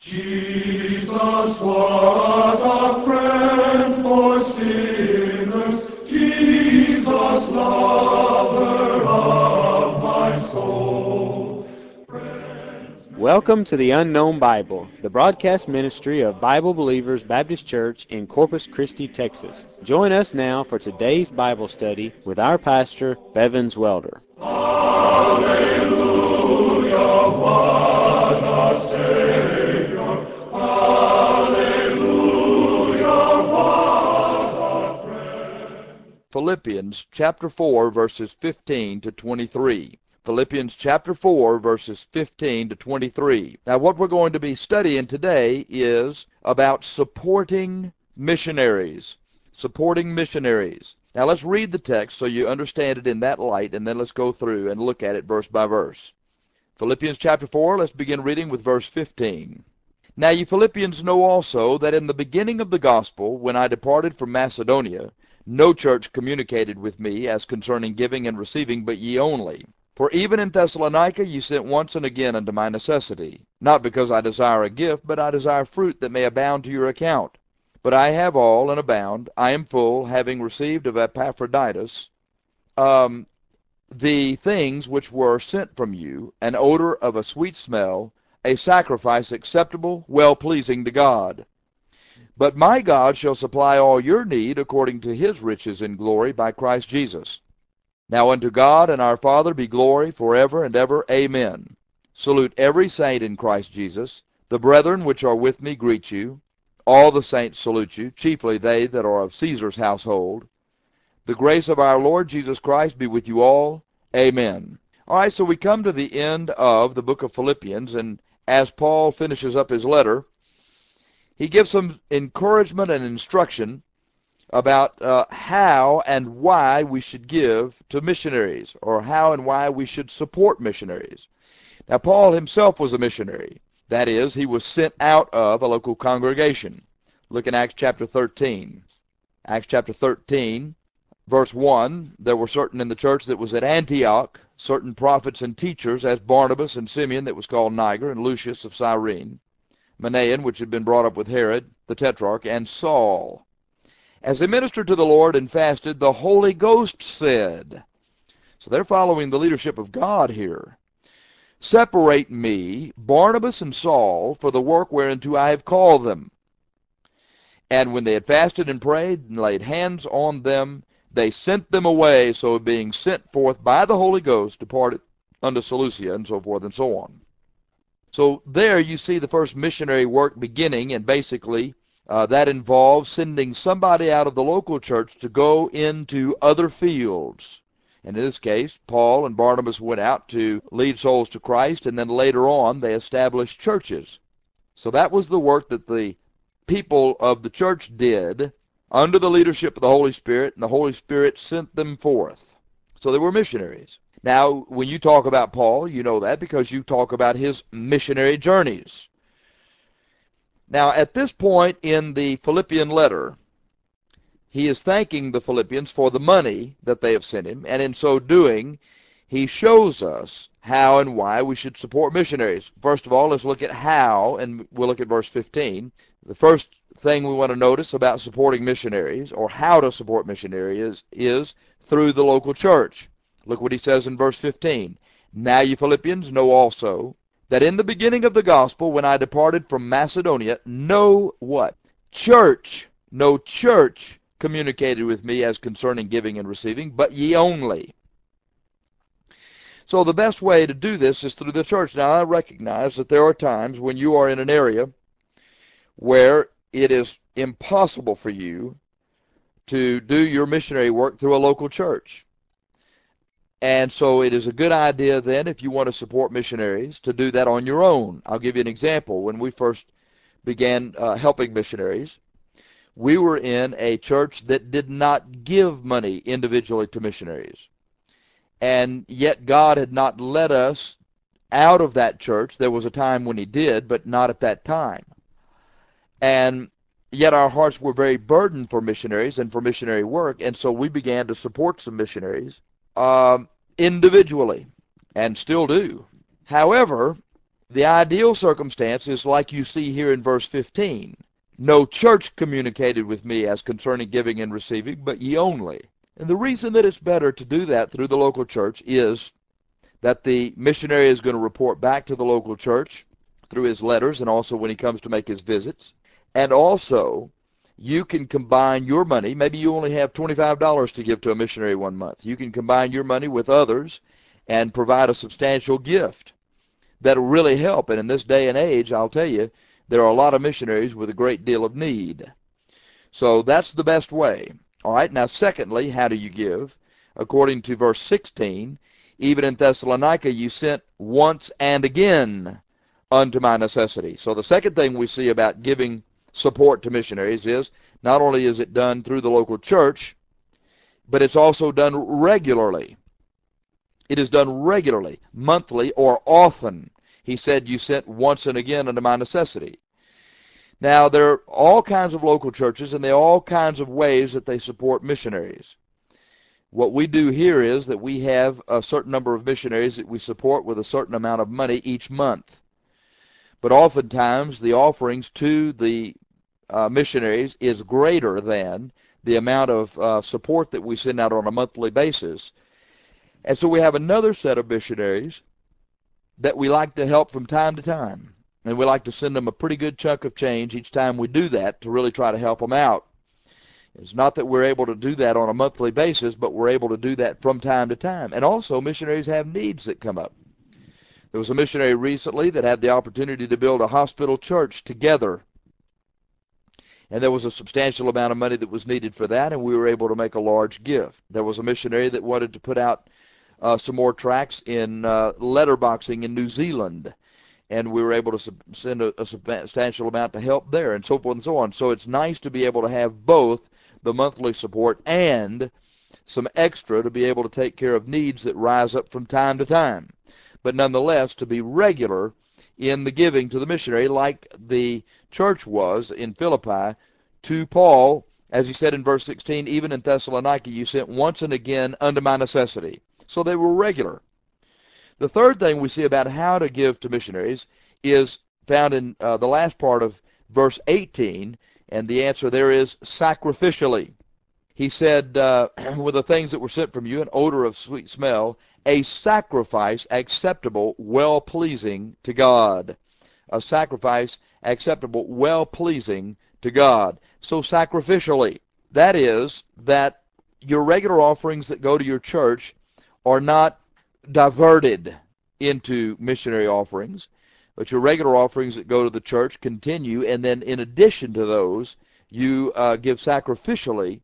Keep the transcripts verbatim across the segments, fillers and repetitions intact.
Jesus, what a friend for sinners, Jesus, lover of my soul. Welcome to the Unknown Bible, the broadcast ministry of Bible Believers Baptist Church in Corpus Christi, Texas. Join us now for today's Bible study with our pastor, Bevins Welder. Hallelujah, what a Savior. Hallelujah, what a friend. Philippians chapter four, verses fifteen to twenty-three. Philippians chapter four, verses fifteen to twenty-three. Now, what we're going to be studying today is about supporting missionaries. Supporting missionaries. Now, let's read the text so you understand it in that light, and then let's go through and look at it verse by verse. Philippians chapter four, let's begin reading with verse fifteen. Now ye Philippians know also that in the beginning of the gospel, when I departed from Macedonia, no church communicated with me as concerning giving and receiving, but ye only. For even in Thessalonica ye sent once and again unto my necessity, not because I desire a gift, but I desire fruit that may abound to your account. But I have all and abound, I am full, having received of Epaphroditus um, the things which were sent from you, an odor of a sweet smell, a sacrifice acceptable, well-pleasing to God. But my God shall supply all your need according to his riches in glory by Christ Jesus. Now unto God and our Father be glory forever and ever. Amen. Salute every saint in Christ Jesus. The brethren which are with me greet you. All the saints salute you, chiefly they that are of Caesar's household. The grace of our Lord Jesus Christ be with you all. Amen. All right, so we come to the end of the book of Philippians, and as Paul finishes up his letter, he gives some encouragement and instruction about uh, how and why we should give to missionaries, or how and why we should support missionaries. Now, Paul himself was a missionary. That is, he was sent out of a local congregation. Look in Acts chapter thirteen. Acts chapter thirteen, verse one, there were certain in the church that was at Antioch, certain prophets and teachers, as Barnabas and Simeon that was called Niger, and Lucius of Cyrene, Manaen, which had been brought up with Herod, the tetrarch, and Saul. As they ministered to the Lord and fasted, the Holy Ghost said, so they're following the leadership of God here, separate me, Barnabas and Saul, for the work whereunto I have called them. And when they had fasted and prayed and laid hands on them, they sent them away. So being sent forth by the Holy Ghost, departed unto Seleucia, and so forth and so on. So there you see the first missionary work beginning, and basically Uh, that involves sending somebody out of the local church to go into other fields. And in this case, Paul and Barnabas went out to lead souls to Christ, and then later on they established churches. So that was the work that the people of the church did under the leadership of the Holy Spirit, and the Holy Spirit sent them forth. So they were missionaries. Now, when you talk about Paul, you know that because you talk about his missionary journeys. Now, at this point in the Philippian letter, he is thanking the Philippians for the money that they have sent him, and in so doing, he shows us how and why we should support missionaries. First of all, let's look at how, and we'll look at verse fifteen. The first thing we want to notice about supporting missionaries, or how to support missionaries, is through the local church. Look what he says in verse fifteen. Now ye Philippians know also that in the beginning of the gospel, when I departed from Macedonia, no what? Church, no church communicated with me as concerning giving and receiving, but ye only. So the best way to do this is through the church. Now, I recognize that there are times when you are in an area where it is impossible for you to do your missionary work through a local church. And so it is a good idea then, if you want to support missionaries, to do that on your own. I'll give you an example. When we first began uh, helping missionaries, we were in a church that did not give money individually to missionaries. And yet God had not led us out of that church. There was a time when he did, but not at that time. And yet our hearts were very burdened for missionaries and for missionary work, and so we began to support some missionaries um, individually, and still do. However, The ideal circumstance is like you see here in verse fifteen. No church communicated with me as concerning giving and receiving, but ye only. And the reason that it's better to do that through the local church is that the missionary is going to report back to the local church through his letters and also when he comes to make his visits. And also, you can combine your money. Maybe you only have twenty-five dollars to give to a missionary one month. You can combine your money with others and provide a substantial gift that'll really help. And in this day and age, I'll tell you, there are a lot of missionaries with a great deal of need. So that's the best way. All right, now secondly, how do you give? According to verse sixteen, even in Thessalonica you sent once and again unto my necessity. So the second thing we see about giving support to missionaries is not only is it done through the local church, but it's also done regularly. It is done regularly, monthly, or often. He said, you sent once and again unto my necessity. Now, there are all kinds of local churches, and there are all kinds of ways that they support missionaries. What we do here is that we have a certain number of missionaries that we support with a certain amount of money each month. But oftentimes, the offerings to the uh, missionaries is greater than the amount of uh, support that we send out on a monthly basis. And so we have another set of missionaries that we like to help from time to time. And we like to send them a pretty good chunk of change each time we do that to really try to help them out. It's not that we're able to do that on a monthly basis, but we're able to do that from time to time. And also, missionaries have needs that come up. There was a missionary recently that had the opportunity to build a hospital church together. And there was a substantial amount of money that was needed for that, and we were able to make a large gift. There was a missionary that wanted to put out uh, some more tracts in uh, letterboxing in New Zealand, and we were able to sub- send a, a substantial amount to help there, and so forth and so on. So it's nice to be able to have both the monthly support and some extra to be able to take care of needs that rise up from time to time. But nonetheless, to be regular in the giving to the missionary like the church was in Philippi to Paul, as he said in verse sixteen, even in Thessalonica you sent once and again unto my necessity. So they were regular. The third thing we see about how to give to missionaries is found in uh, the last part of verse eighteen, and the answer there is sacrificially. He said, uh, with the things that were sent from you, an odor of sweet smell, a sacrifice acceptable, well-pleasing to God. A sacrifice acceptable, well-pleasing to God. So sacrificially, that is, that your regular offerings that go to your church are not diverted into missionary offerings, but your regular offerings that go to the church continue, and then in addition to those, you uh, give sacrificially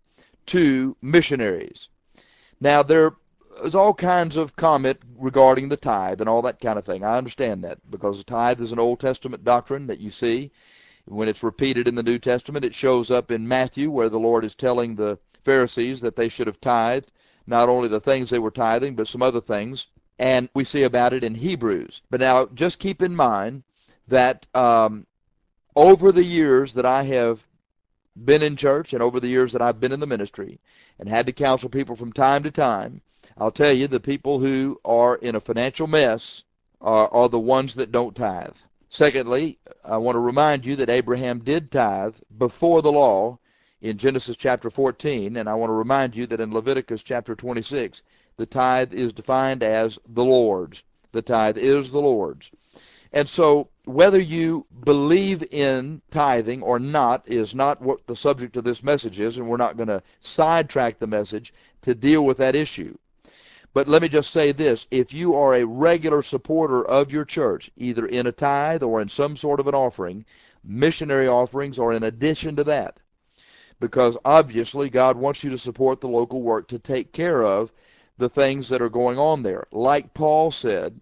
to missionaries. Now, there is all kinds of comment regarding the tithe and all that kind of thing. I understand that, because the tithe is an Old Testament doctrine that you see. When it's repeated in the New Testament, it shows up in Matthew, where the Lord is telling the Pharisees that they should have tithed, not only the things they were tithing, but some other things. And we see about it in Hebrews. But now, just keep in mind that um, over the years that I have been in church and over the years that I've been in the ministry and had to counsel people from time to time, I'll tell you, the people who are in a financial mess are, are the ones that don't tithe. Secondly, I want to remind you that Abraham did tithe before the law in Genesis chapter fourteen, and I want to remind you that in Leviticus chapter twenty-six, the tithe is defined as the Lord's. The tithe is the Lord's. And so whether you believe in tithing or not is not what the subject of this message is, and we're not going to sidetrack the message to deal with that issue. But let me just say this. If you are a regular supporter of your church, either in a tithe or in some sort of an offering, missionary offerings are in addition to that. Because obviously God wants you to support the local work to take care of the things that are going on there. Like Paul said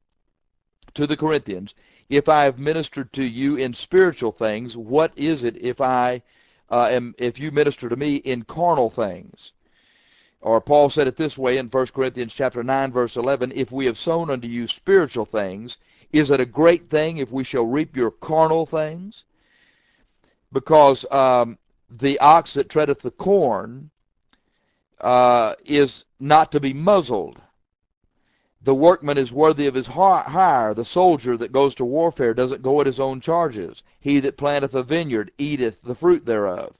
to the Corinthians, if I have ministered to you in spiritual things, what is it if I uh, am if you minister to me in carnal things? Or Paul said it this way in First Corinthians chapter nine, verse eleven, if we have sown unto you spiritual things, is it a great thing if we shall reap your carnal things? Because um, the ox that treadeth the corn uh, is not to be muzzled. The workman is worthy of his hire. The soldier that goes to warfare doesn't go at his own charges. He that planteth a vineyard eateth the fruit thereof.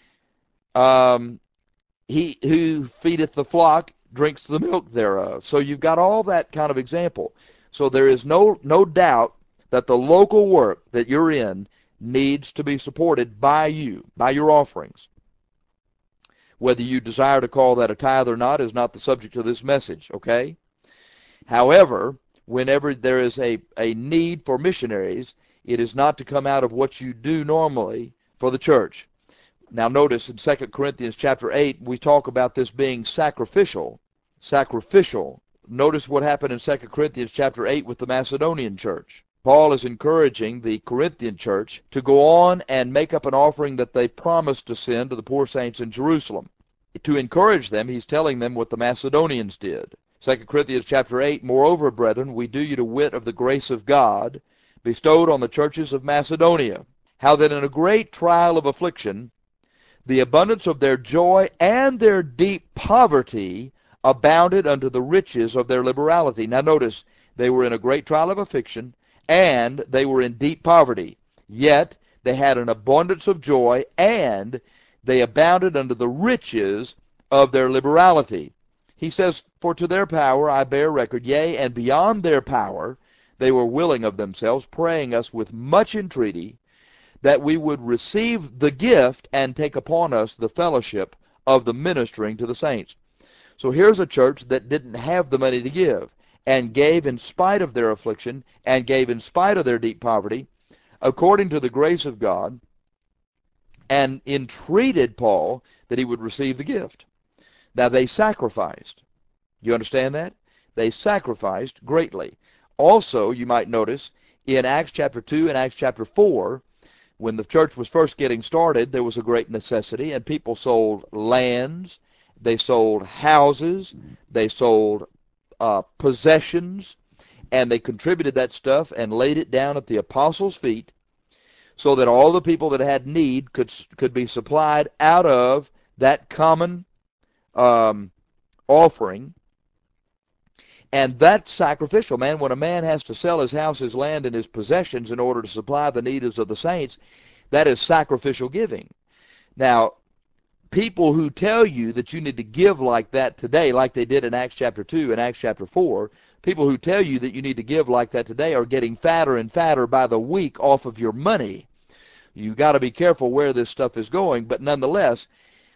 Um, he who feedeth the flock drinks the milk thereof. So you've got all that kind of example. So there is no no doubt that the local work that you're in needs to be supported by you, by your offerings. Whether you desire to call that a tithe or not is not the subject of this message, okay? However, whenever there is a, a need for missionaries, it is not to come out of what you do normally for the church. Now notice in Second Corinthians chapter eight, we talk about this being sacrificial. Sacrificial. Notice what happened in Second Corinthians chapter eight with the Macedonian church. Paul is encouraging the Corinthian church to go on and make up an offering that they promised to send to the poor saints in Jerusalem. To encourage them, he's telling them what the Macedonians did. Second Corinthians chapter eight, moreover, brethren, we do you to wit of the grace of God bestowed on the churches of Macedonia, how that in a great trial of affliction, the abundance of their joy and their deep poverty abounded unto the riches of their liberality. Now notice, they were in a great trial of affliction, and they were in deep poverty. Yet they had an abundance of joy, and they abounded unto the riches of their liberality. He says, for to their power I bear record, yea, and beyond their power they were willing of themselves, praying us with much entreaty, that we would receive the gift and take upon us the fellowship of the ministering to the saints. So here's a church that didn't have the money to give, and gave in spite of their affliction, and gave in spite of their deep poverty, according to the grace of God, and entreated Paul that he would receive the gift. Now they sacrificed. You understand that? They sacrificed greatly. Also, you might notice, in Acts chapter two and Acts chapter four, when the church was first getting started, there was a great necessity, and people sold lands, they sold houses, they sold uh, possessions, and they contributed that stuff and laid it down at the apostles' feet so that all the people that had need could, could be supplied out of that common um, offering. And that's sacrificial, man. When a man has to sell his house, his land, and his possessions in order to supply the needs of the saints, that is sacrificial giving. Now, people who tell you that you need to give like that today, like they did in Acts chapter two and Acts chapter four, people who tell you that you need to give like that today are getting fatter and fatter by the week off of your money. You've got to be careful where this stuff is going, but nonetheless,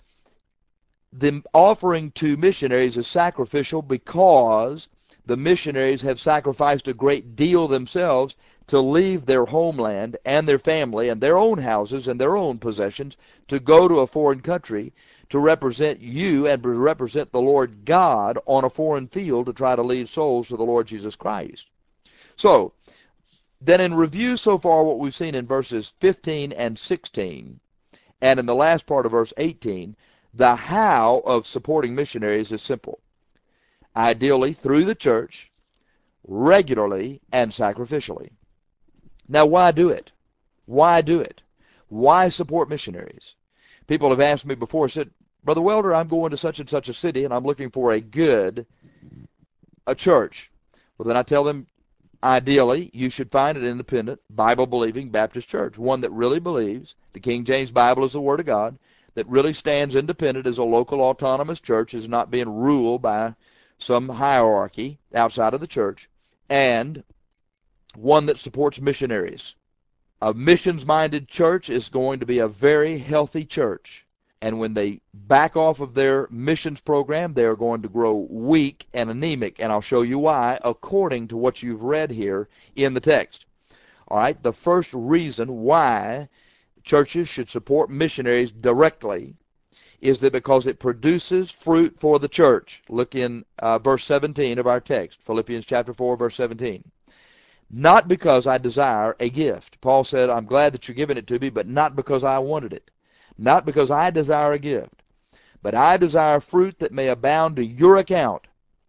the offering to missionaries is sacrificial because the missionaries have sacrificed a great deal themselves to leave their homeland and their family and their own houses and their own possessions to go to a foreign country to represent you and to represent the Lord God on a foreign field to try to lead souls to the Lord Jesus Christ. So, then in review so far what we've seen in verses fifteen and sixteen, and in the last part of verse eighteen, the how of supporting missionaries is simple. Ideally, through the church, regularly, and sacrificially. Now, why do it? Why do it? Why support missionaries? People have asked me before, said, Brother Welder, I'm going to such and such a city, and I'm looking for a good a church. Well, then I tell them, ideally, you should find an independent, Bible-believing Baptist church, one that really believes the King James Bible is the Word of God, that really stands independent as a local autonomous church, is not being ruled by some hierarchy outside of the church, and one that supports missionaries. A missions-minded church is going to be a very healthy church, and when they back off of their missions program, they are going to grow weak and anemic, and I'll show you why according to what you've read here in the text. All right, the first reason why churches should support missionaries directly is that because it produces fruit for the church. Look in uh, verse seventeen of our text, Philippians chapter four, verse seventeen. Not because I desire a gift. Paul said, I'm glad that you're giving it to me, but not because I wanted it. Not because I desire a gift, but I desire fruit that may abound to your account.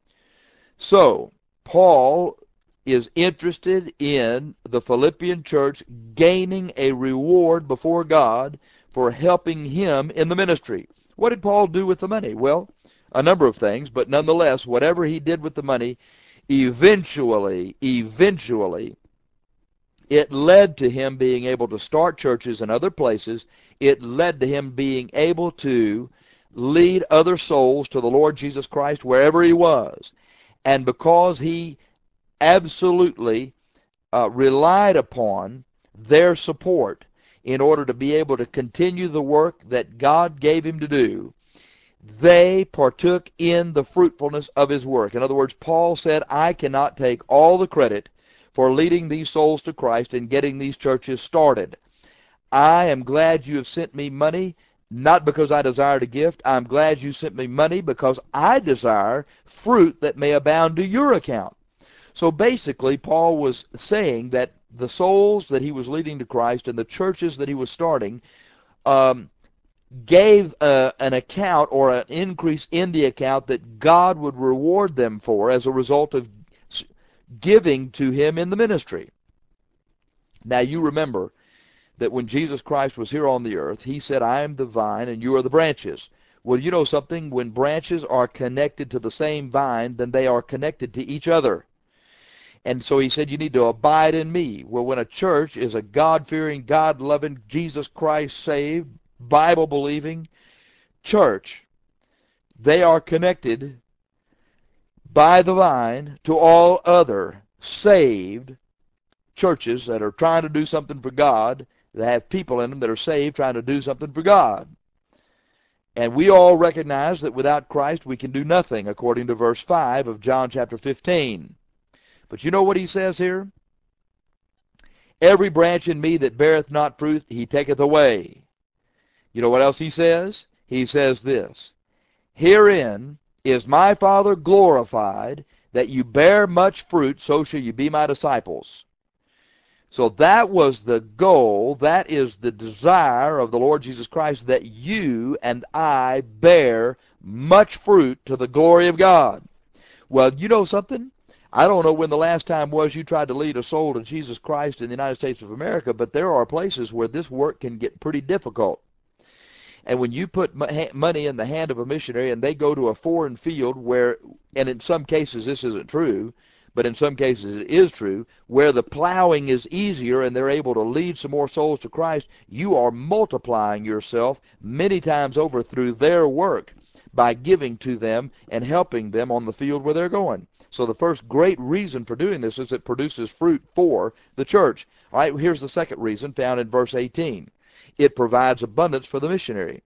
So, Paul is interested in the Philippian church gaining a reward before God for helping him in the ministry. What did Paul do with the money? Well, a number of things, but nonetheless, whatever he did with the money, Eventually, eventually, it led to him being able to start churches in other places. It led to him being able to lead other souls to the Lord Jesus Christ wherever he was. And because he absolutely uh, relied upon their support in order to be able to continue the work that God gave him to do, they partook in the fruitfulness of his work. In other words, Paul said, I cannot take all the credit for leading these souls to Christ and getting these churches started. I am glad you have sent me money, not because I desired a gift. I'm glad you sent me money because I desire fruit that may abound to your account. So basically, Paul was saying that the souls that he was leading to Christ and the churches that he was starting um, gave uh, an account or an increase in the account that God would reward them for as a result of giving to him in the ministry. Now you remember that when Jesus Christ was here on the earth, he said, I am the vine and you are the branches. Well, you know something? When branches are connected to the same vine, then they are connected to each other. And so he said, you need to abide in me. Well, when a church is a God-fearing, God-loving, Jesus Christ-saved, Bible-believing church, they are connected by the vine to all other saved churches that are trying to do something for God, that have people in them that are saved trying to do something for God. And we all recognize that without Christ we can do nothing, according to verse five of John chapter fifteen. But you know what he says here? Every branch in me that beareth not fruit, he taketh away. You know what else he says? He says this, herein is my Father glorified, that you bear much fruit, so shall you be my disciples. So that was the goal, that is the desire of the Lord Jesus Christ, that you and I bear much fruit to the glory of God. Well, you know something? I don't know when the last time was you tried to lead a soul to Jesus Christ in the United States of America, but there are places where this work can get pretty difficult. And when you put money in the hand of a missionary and they go to a foreign field where, and in some cases this isn't true, but in some cases it is true, where the plowing is easier and they're able to lead some more souls to Christ, you are multiplying yourself many times over through their work by giving to them and helping them on the field where they're going. So the first great reason for doing this is it produces fruit for the church. All right, here's the second reason found in verse eighteen. It provides abundance for the missionary.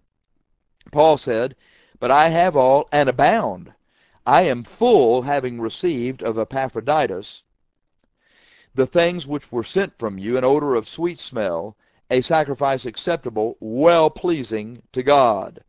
Paul said, but I have all and abound. I am full, having received of Epaphroditus the things which were sent from you, an odor of sweet smell, a sacrifice acceptable, well-pleasing to God.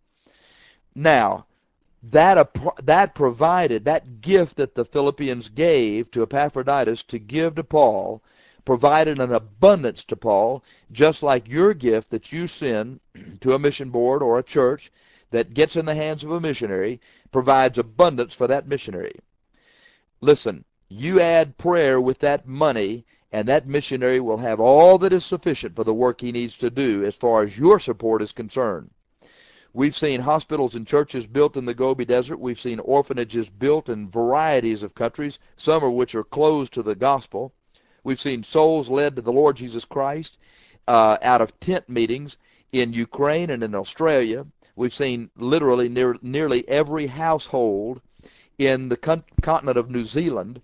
Now, that, that provided, that gift that the Philippians gave to Epaphroditus to give to Paul, provided an abundance to Paul, just like your gift that you send to a mission board or a church that gets in the hands of a missionary provides abundance for that missionary. Listen, you add prayer with that money, and that missionary will have all that is sufficient for the work he needs to do as far as your support is concerned. We've seen hospitals and churches built in the Gobi Desert. We've seen orphanages built in varieties of countries, some of which are closed to the gospel. We've seen souls led to the Lord Jesus Christ uh, out of tent meetings in Ukraine and in Australia. We've seen literally near, nearly every household in the con continent of New Zealand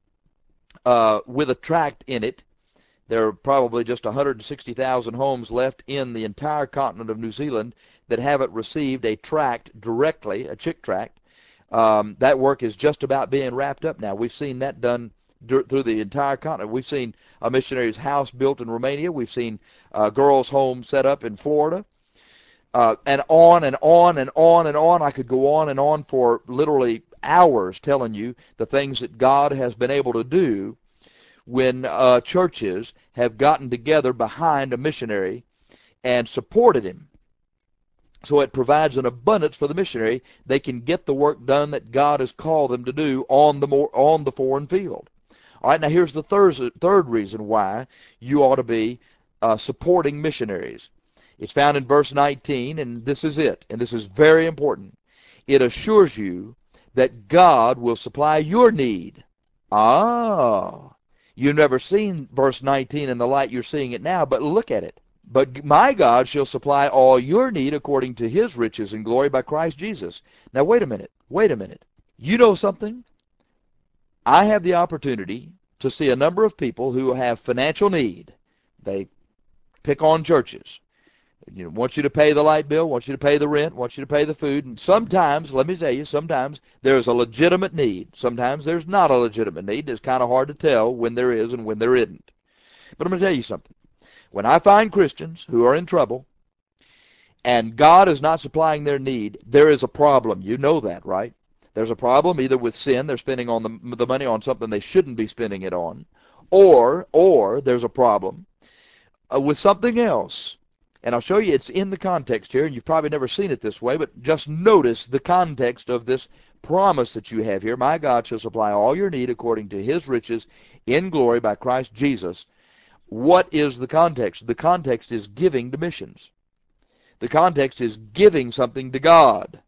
uh, with a tract in it. There are probably just one hundred sixty thousand homes left in the entire continent of New Zealand that haven't received a tract directly, a chick tract. Um, that work is just about being wrapped up now. We've seen that done through the entire continent. We've seen a missionary's house built in Romania. We've seen a girls' home set up in Florida. Uh, and on and on and on and on. I could go on and on for literally hours telling you the things that God has been able to do when uh, churches have gotten together behind a missionary and supported him. So it provides an abundance for the missionary. They can get the work done that God has called them to do on the more on the foreign field. All right, now here's the third, third reason why you ought to be uh, supporting missionaries. It's found in verse nineteen, and this is it, and this is very important. It assures you that God will supply your need. Ah, you've never seen verse nineteen in the light you're seeing it now, but look at it. But my God shall supply all your need according to his riches and glory by Christ Jesus. Now wait a minute, wait a minute. You know something? I have the opportunity to see a number of people who have financial need. They pick on churches. You know, want you to pay the light bill, want you to pay the rent, want you to pay the food. And sometimes, let me tell you, sometimes there's a legitimate need. Sometimes there's not a legitimate need. It's kind of hard to tell when there is and when there isn't. But I'm going to tell you something. When I find Christians who are in trouble and God is not supplying their need, there is a problem. You know that, right? There's a problem either with sin, they're spending on the, the money on something they shouldn't be spending it on, or, or there's a problem uh, with something else. And I'll show you it's in the context here, and you've probably never seen it this way, but just notice the context of this promise that you have here. My God shall supply all your need according to his riches in glory by Christ Jesus. What is the context? The context is giving to missions. The context is giving something to God.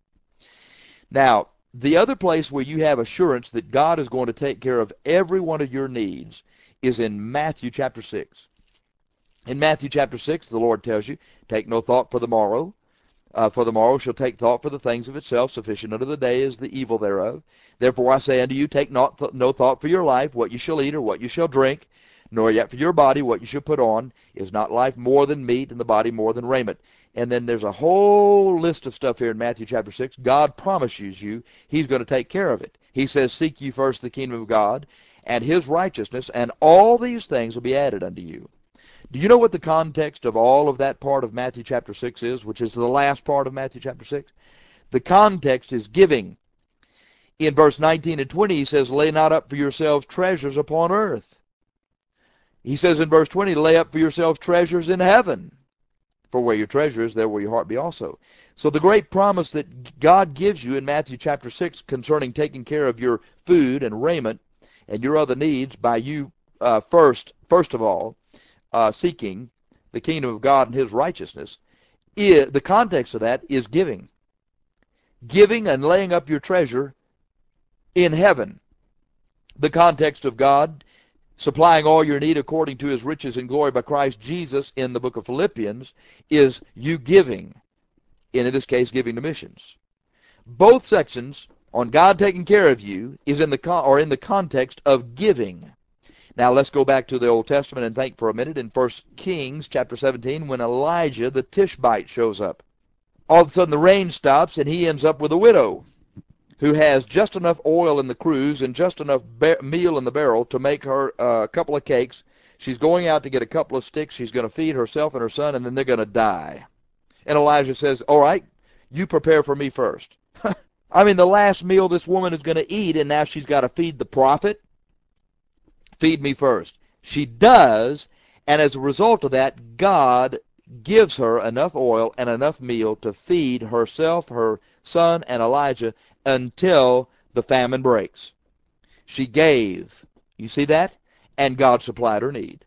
Now, the other place where you have assurance that God is going to take care of every one of your needs is in Matthew chapter six. In Matthew chapter six, the Lord tells you, take no thought for the morrow, uh, for the morrow shall take thought for the things of itself. Sufficient unto the day is the evil thereof. Therefore I say unto you, take not th no thought for your life, what you shall eat or what you shall drink, nor yet for your body what you shall put on. Is not life more than meat, and the body more than raiment? And then there's a whole list of stuff here in Matthew chapter six. God promises you he's going to take care of it. He says, seek ye first the kingdom of God and his righteousness, and all these things will be added unto you. Do you know what the context of all of that part of Matthew chapter six is, which is the last part of Matthew chapter six? The context is giving. In verse nineteen and twenty, he says, lay not up for yourselves treasures upon earth. He says in verse twenty, lay up for yourselves treasures in heaven. For where your treasure is, there will your heart be also. So the great promise that God gives you in Matthew chapter six concerning taking care of your food and raiment and your other needs by you uh, first, first of all, Uh, seeking the kingdom of God and his righteousness, is, the context of that is giving. Giving and laying up your treasure in heaven. The context of God supplying all your need according to his riches and glory by Christ Jesus in the book of Philippians is you giving, in this case giving to missions. Both sections on God taking care of you is in the con or in the context of giving. Now let's go back to the Old Testament and think for a minute in First Kings chapter seventeen when Elijah the Tishbite shows up. All of a sudden the rain stops and he ends up with a widow who has just enough oil in the cruse and just enough meal in the barrel to make her uh, a couple of cakes. She's going out to get a couple of sticks. She's going to feed herself and her son, and then they're going to die. And Elijah says, all right, you prepare for me first. I mean, the last meal this woman is going to eat, and now she's got to feed the prophet. Feed me first. She does, and as a result of that, God gives her enough oil and enough meal to feed herself, her son, and Elijah until the famine breaks. She gave. You see that? And God supplied her need.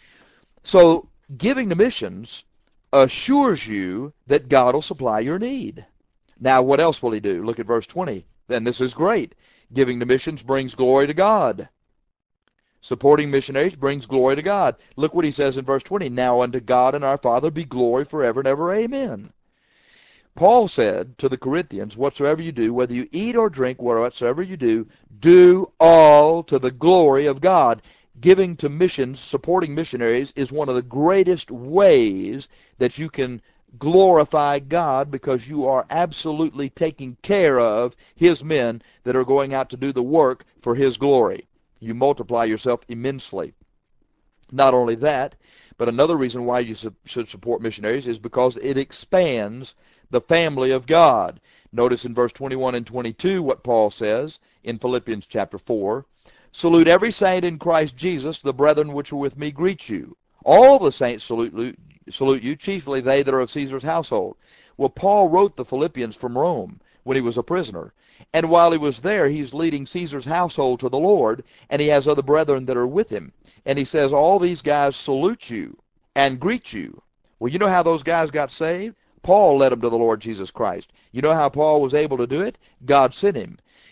So giving to missions assures you that God will supply your need. Now, what else will he do? Look at verse twenty. Then this is great. Giving to missions brings glory to God. Supporting missionaries brings glory to God. Look what he says in verse twenty. Now unto God and our Father be glory forever and ever. Amen. Paul said to the Corinthians, whatsoever you do, whether you eat or drink, whatsoever you do, do all to the glory of God. Giving to missions, supporting missionaries, is one of the greatest ways that you can glorify God, because you are absolutely taking care of his men that are going out to do the work for his glory. You multiply yourself immensely. Not only that, but another reason why you su should support missionaries is because it expands the family of God. Notice in verse twenty-one and twenty-two what Paul says in Philippians chapter four. Salute every saint in Christ Jesus. The brethren which are with me greet you. All the saints salute, salute you, chiefly they that are of Caesar's household. Well, Paul wrote the Philippians from Rome when he was a prisoner. And while he was there, he's leading Caesar's household to the Lord, and he has other brethren that are with him. And he says, all these guys salute you and greet you. Well, you know how those guys got saved? Paul led them to the Lord Jesus Christ. You know how Paul was able to do it? God sent him.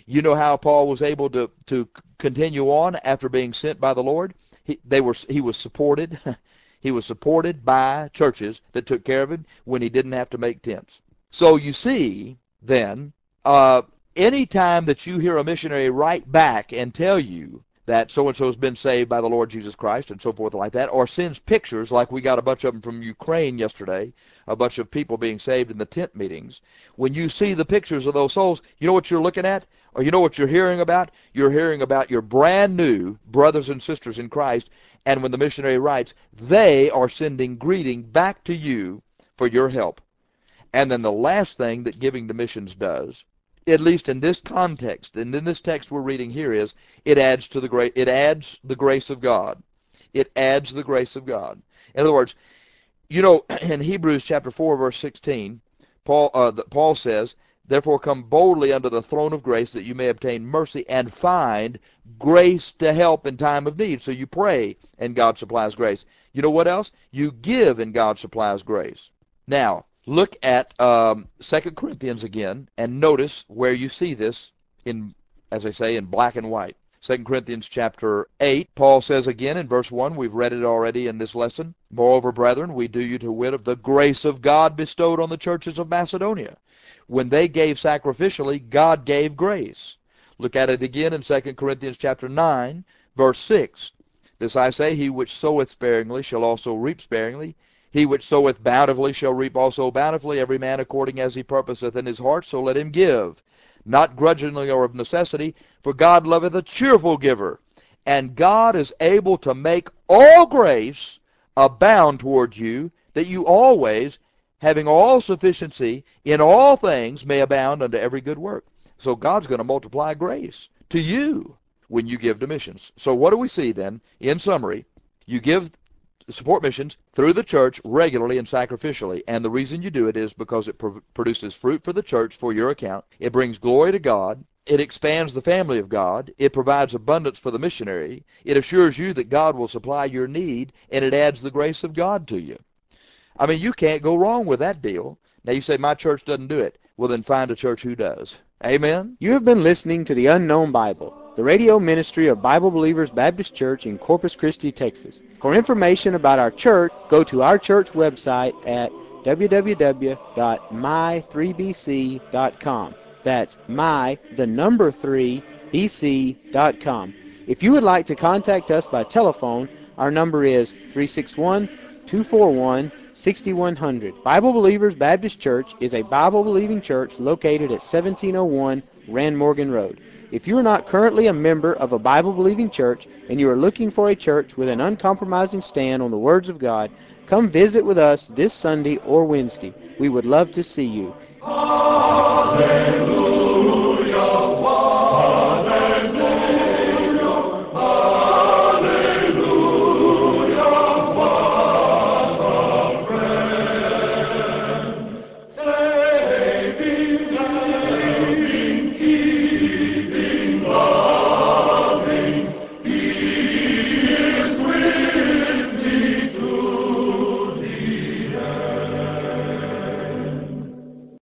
You know how Paul was able to, to continue on after being sent by the Lord? He, they were, he was supported. He was supported by churches that took care of him when he didn't have to make tents. So you see, then, uh, any time that you hear a missionary write back and tell you that so-and-so has been saved by the Lord Jesus Christ and so forth like that, or sends pictures like we got a bunch of them from Ukraine yesterday, a bunch of people being saved in the tent meetings, when you see the pictures of those souls, you know what you're looking at? Or you know what you're hearing about? You're hearing about your brand new brothers and sisters in Christ, and when the missionary writes, they are sending greeting back to you for your help. And then the last thing that giving to missions does, at least in this context, and in this text we're reading here, is it adds to the great it adds the grace of God. It adds the grace of God. In other words, you know, in Hebrews chapter four, verse sixteen, Paul uh, Paul says, "Therefore come boldly unto the throne of grace, that you may obtain mercy and find grace to help in time of need." So you pray, and God supplies grace. You know what else? You give, and God supplies grace. Now, look at um, Second Corinthians again, and notice where you see this in, as I say, in black and white. Second Corinthians chapter eight, Paul says again in verse one, we've read it already in this lesson, "Moreover, brethren, we do you to wit of the grace of God bestowed on the churches of Macedonia. When they gave sacrificially, God gave grace." Look at it again in Second Corinthians chapter nine, verse six. "This I say, he which soweth sparingly shall also reap sparingly. He which soweth bountifully shall reap also bountifully. Every man according as he purposeth in his heart, so let him give, not grudgingly or of necessity, for God loveth a cheerful giver. And God is able to make all grace abound toward you, that you always, having all sufficiency in all things, may abound unto every good work." So God's going to multiply grace to you when you give to missions. So what do we see then? In summary, you give support missions through the church regularly and sacrificially, and the reason you do it is because it pro produces fruit for the church for your account. It brings glory to God. It expands the family of God. It provides abundance for the missionary. It assures you that God will supply your need, and it adds the grace of God to you. I mean, you can't go wrong with that deal. Now you say, my church doesn't do it. Well, then find a church who does. Amen? You have been listening to the Unknown Bible, the radio ministry of Bible Believers Baptist Church in Corpus Christi, Texas. For information about our church, go to our church website at w w w dot my three b c dot com. That's my, the number three, b c dot com. If you would like to contact us by telephone, our number is three six one, two four one, six one zero zero. Bible Believers Baptist Church is a Bible-believing church located at seventeen oh one Rand Morgan Road. If you are not currently a member of a Bible-believing church and you are looking for a church with an uncompromising stand on the words of God, come visit with us this Sunday or Wednesday. We would love to see you. Hallelujah.